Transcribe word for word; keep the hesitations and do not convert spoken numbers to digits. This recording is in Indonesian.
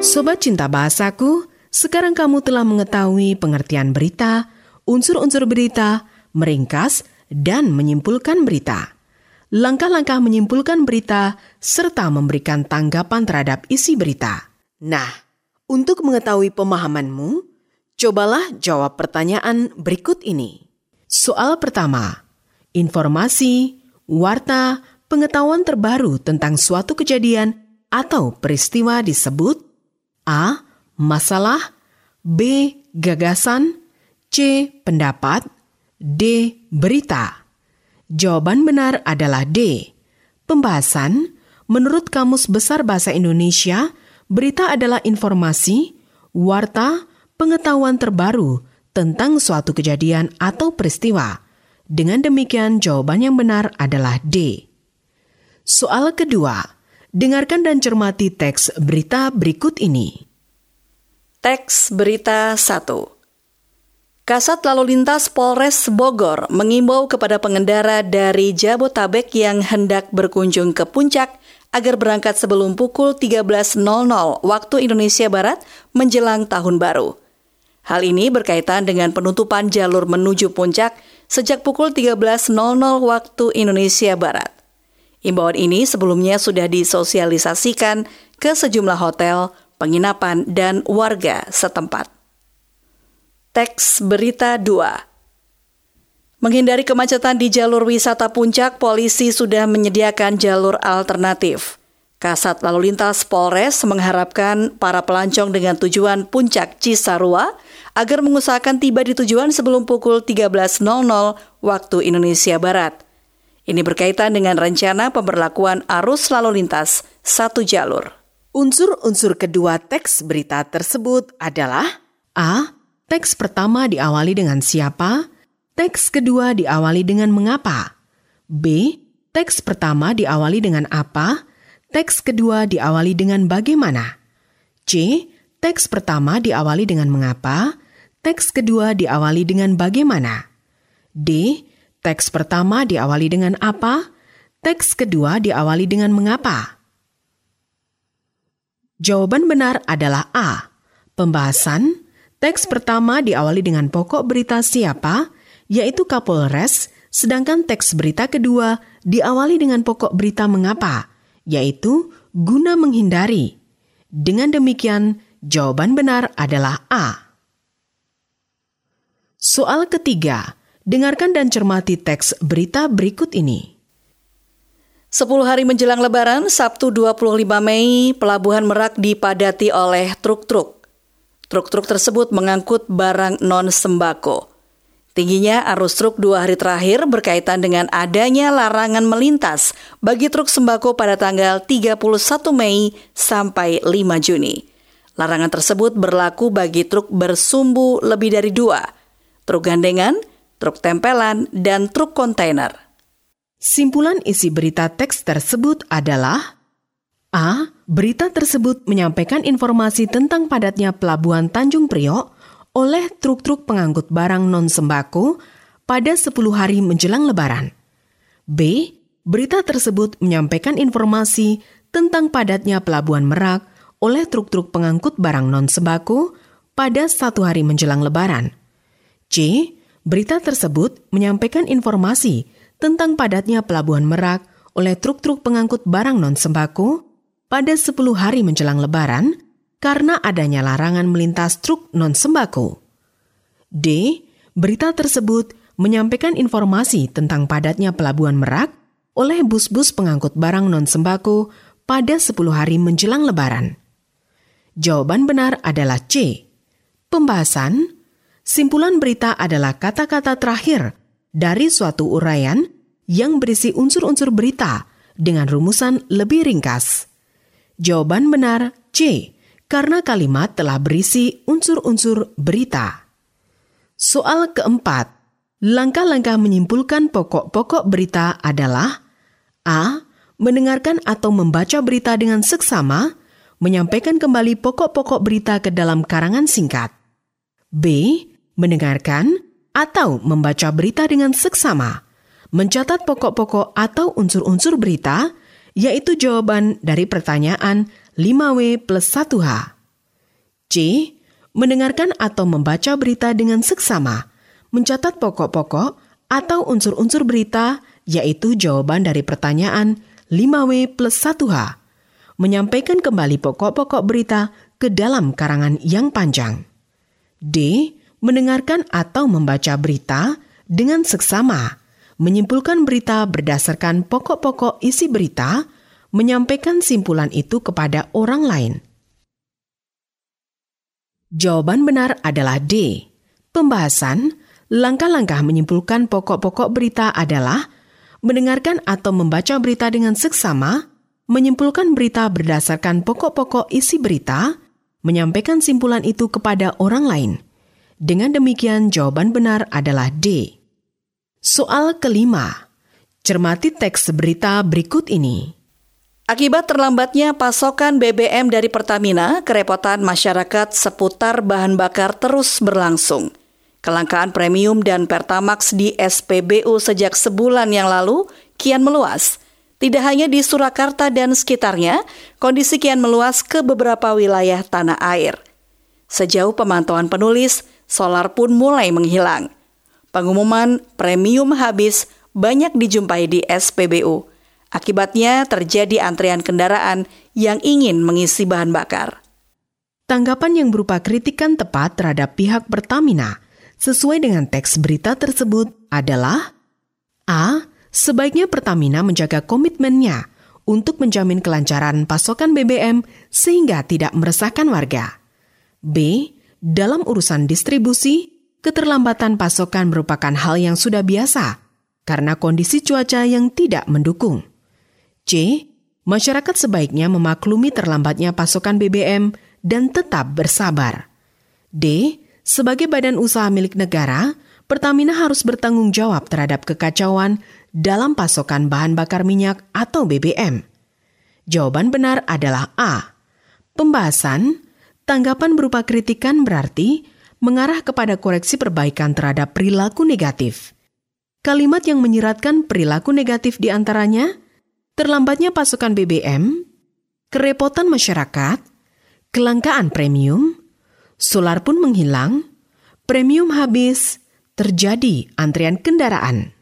Sobat Cinta Bahasaku, sekarang kamu telah mengetahui pengertian berita, unsur-unsur berita, meringkas, dan menyimpulkan berita. Langkah-langkah menyimpulkan berita, serta memberikan tanggapan terhadap isi berita. Nah, untuk mengetahui pemahamanmu, cobalah jawab pertanyaan berikut ini. Soal pertama, informasi, warta, pengetahuan terbaru tentang suatu kejadian atau peristiwa disebut A. Masalah, B. Gagasan, C. Pendapat, D. Berita. Jawaban benar adalah D. Pembahasan. Menurut Kamus Besar Bahasa Indonesia, berita adalah informasi, warta, pengetahuan terbaru tentang suatu kejadian atau peristiwa. Dengan demikian, jawaban yang benar adalah D. Soal kedua. Dengarkan dan cermati teks berita berikut ini. Teks berita satu. Kasat Lalu Lintas Polres Bogor mengimbau kepada pengendara dari Jabotabek yang hendak berkunjung ke Puncak agar berangkat sebelum pukul tiga belas nol nol waktu Indonesia Barat menjelang Tahun Baru. Hal ini berkaitan dengan penutupan jalur menuju Puncak sejak pukul tiga belas nol nol waktu Indonesia Barat. Imbauan ini sebelumnya sudah disosialisasikan ke sejumlah hotel, penginapan, dan warga setempat. Teks berita dua. Menghindari kemacetan di jalur wisata Puncak, polisi sudah menyediakan jalur alternatif. Kasat Lalu Lintas Polres mengharapkan para pelancong dengan tujuan Puncak Cisarua agar mengusahakan tiba di tujuan sebelum pukul tiga belas nol nol waktu Indonesia Barat. Ini berkaitan dengan rencana pemberlakuan arus lalu lintas satu jalur. Unsur-unsur kedua teks berita tersebut adalah A. Teks pertama diawali dengan siapa, teks kedua diawali dengan mengapa. B. Teks pertama diawali dengan apa, teks kedua diawali dengan bagaimana. C. Teks pertama diawali dengan mengapa, teks kedua diawali dengan bagaimana. D. Teks pertama diawali dengan apa, teks kedua diawali dengan mengapa. Jawaban benar adalah A. Pembahasan. Teks pertama diawali dengan pokok berita siapa, yaitu Kapolres, sedangkan teks berita kedua diawali dengan pokok berita mengapa, yaitu guna menghindari. Dengan demikian, jawaban benar adalah A. Soal ketiga. Dengarkan dan cermati teks berita berikut ini. Sepuluh hari menjelang Lebaran, Sabtu dua puluh lima Mei, Pelabuhan Merak dipadati oleh truk-truk. Truk-truk tersebut mengangkut barang non-sembako. Tingginya arus truk dua hari terakhir berkaitan dengan adanya larangan melintas bagi truk sembako pada tanggal tiga puluh satu Mei sampai lima Juni. Larangan tersebut berlaku bagi truk bersumbu lebih dari dua, truk gandengan, truk tempelan, dan truk kontainer. Simpulan isi berita teks tersebut adalah A. Berita tersebut menyampaikan informasi tentang padatnya Pelabuhan Tanjung Priok oleh truk-truk pengangkut barang non-sembako pada sepuluh hari menjelang Lebaran. B. Berita tersebut menyampaikan informasi tentang padatnya Pelabuhan Merak oleh truk-truk pengangkut barang non-sembako pada satu hari menjelang Lebaran. C. Berita tersebut menyampaikan informasi tentang padatnya Pelabuhan Merak oleh truk-truk pengangkut barang non-sembako pada sepuluh hari menjelang Lebaran karena adanya larangan melintas truk non-sembako. D. Berita tersebut menyampaikan informasi tentang padatnya Pelabuhan Merak oleh bus-bus pengangkut barang non-sembako pada sepuluh hari menjelang Lebaran. Jawaban benar adalah C. Pembahasan. Simpulan berita adalah kata-kata terakhir dari suatu uraian yang berisi unsur-unsur berita dengan rumusan lebih ringkas. Jawaban benar C, karena kalimat telah berisi unsur-unsur berita. Soal keempat, langkah-langkah menyimpulkan pokok-pokok berita adalah A. Mendengarkan atau membaca berita dengan seksama, menyampaikan kembali pokok-pokok berita ke dalam karangan singkat. B. Mendengarkan atau membaca berita dengan seksama, mencatat pokok-pokok atau unsur-unsur berita, yaitu jawaban dari pertanyaan lima W plus satu H. C. Mendengarkan atau membaca berita dengan seksama, mencatat pokok-pokok atau unsur-unsur berita, yaitu jawaban dari pertanyaan lima W plus satu H. Menyampaikan kembali pokok-pokok berita ke dalam karangan yang panjang. D. Mendengarkan atau membaca berita dengan seksama, menyimpulkan berita berdasarkan pokok-pokok isi berita, menyampaikan simpulan itu kepada orang lain. Jawaban benar adalah D. Pembahasan, langkah-langkah menyimpulkan pokok-pokok berita adalah mendengarkan atau membaca berita dengan seksama, menyimpulkan berita berdasarkan pokok-pokok isi berita, menyampaikan simpulan itu kepada orang lain. Dengan demikian, jawaban benar adalah D. Soal kelima. Cermati teks berita berikut ini. Akibat terlambatnya pasokan B B M dari Pertamina, kerepotan masyarakat seputar bahan bakar terus berlangsung. Kelangkaan premium dan Pertamax di S P B U sejak sebulan yang lalu kian meluas. Tidak hanya di Surakarta dan sekitarnya, kondisi kian meluas ke beberapa wilayah tanah air. Sejauh pemantauan penulis, solar pun mulai menghilang. Pengumuman premium habis banyak dijumpai di S P B U. Akibatnya terjadi antrean kendaraan yang ingin mengisi bahan bakar. Tanggapan yang berupa kritikan tepat terhadap pihak Pertamina sesuai dengan teks berita tersebut adalah A. Sebaiknya Pertamina menjaga komitmennya untuk menjamin kelancaran pasokan B B M sehingga tidak meresahkan warga. B. Dalam urusan distribusi, keterlambatan pasokan merupakan hal yang sudah biasa karena kondisi cuaca yang tidak mendukung. C. Masyarakat sebaiknya memaklumi terlambatnya pasokan B B M dan tetap bersabar. D. Sebagai badan usaha milik negara, Pertamina harus bertanggung jawab terhadap kekacauan dalam pasokan bahan bakar minyak atau B B M. Jawaban benar adalah A. Pembahasan, tanggapan berupa kritikan berarti mengarah kepada koreksi perbaikan terhadap perilaku negatif. Kalimat yang menyiratkan perilaku negatif diantaranya, terlambatnya pasokan B B M, kerepotan masyarakat, kelangkaan premium, solar pun menghilang, premium habis, terjadi antrian kendaraan.